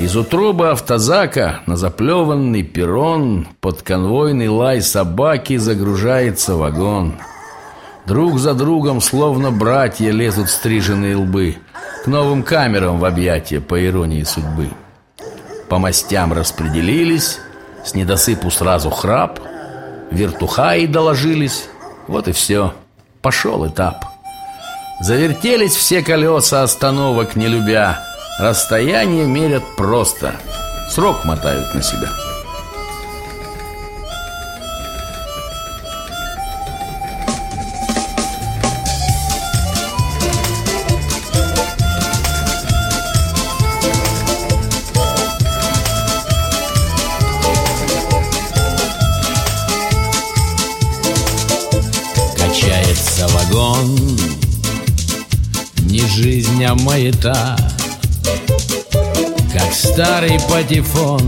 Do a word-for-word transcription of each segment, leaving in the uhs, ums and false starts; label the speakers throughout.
Speaker 1: Из утробы автозака на заплеванный перрон под конвойный лай собаки загружается вагон. Друг за другом, словно братья, лезут стриженные лбы к новым камерам в объятия, по иронии судьбы. По мастям распределились, с недосыпу сразу храп, вертухаи доложились. Вот и все, пошел этап. Завертелись все колеса, остановок не любя. Расстояние мерят просто, срок мотают на себя.
Speaker 2: Качается вагон, не жизнь, а маята, как старый патефон,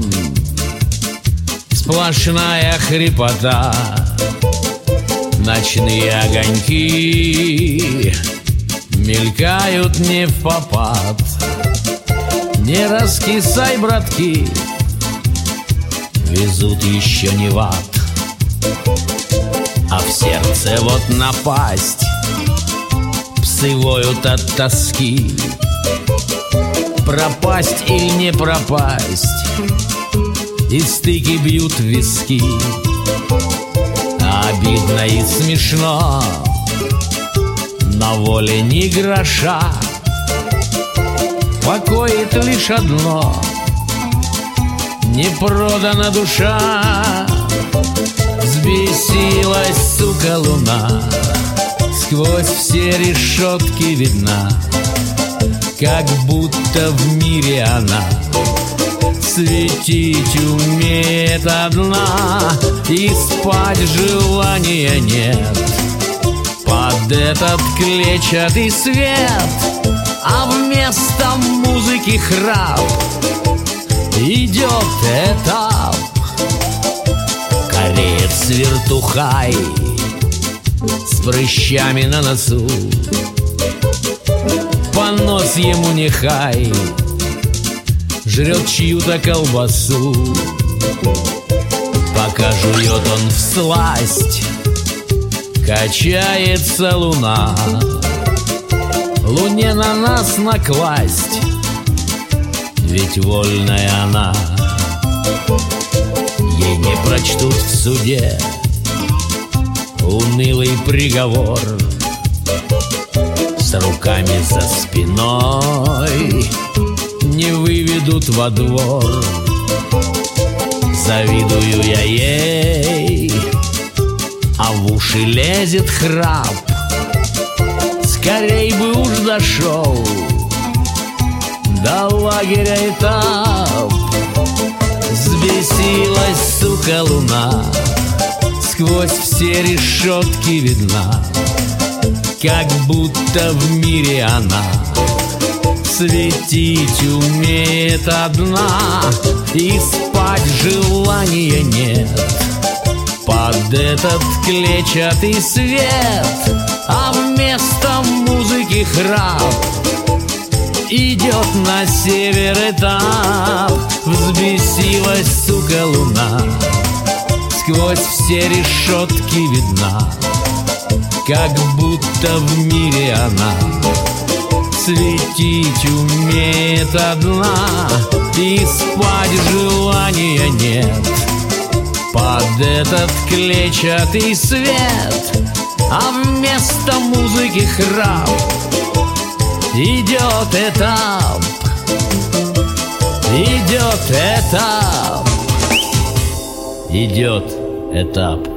Speaker 2: сплошная хрипота. Ночные огоньки мелькают не впопад. Не раскисай, братки, везут еще не в ад. А в сердце вот напасть, псы воют от тоски. Пропасть или не пропасть, и стыки бьют в виски. А обидно и смешно, на воле ни гроша. Покоит лишь одно: не продана душа. Взбесилась, сука, луна, сквозь все решетки видна, как будто в мире она светить умеет одна. И спать желания нет под этот клетчатый свет, а вместо музыки храп. Идет этап. Кореец-вертухай с прыщами на носу, понос ему нехай, жрет чью-то колбасу. Пока жует он всласть, качается луна. Луне на нас накласть, ведь вольная она. Ей не прочтут в суде унылый приговор. С руками за спиной не выведут во двор. Завидую я ей, а в уши лезет храп. Скорей бы уж дошел до лагеря этап. Взбесилась, сука, луна, сквозь все решетки видна, как будто в мире она светить умеет одна. И спать желания нет под этот клетчатый свет, а вместо музыки храп. Идет на север этап. Взбесилась, сука, луна, сквозь все решетки видна, как будто в мире она светить умеет одна. И спать желания нет под этот клетчатый свет, а вместо музыки храп. Идет этап, идет этап, идет этап.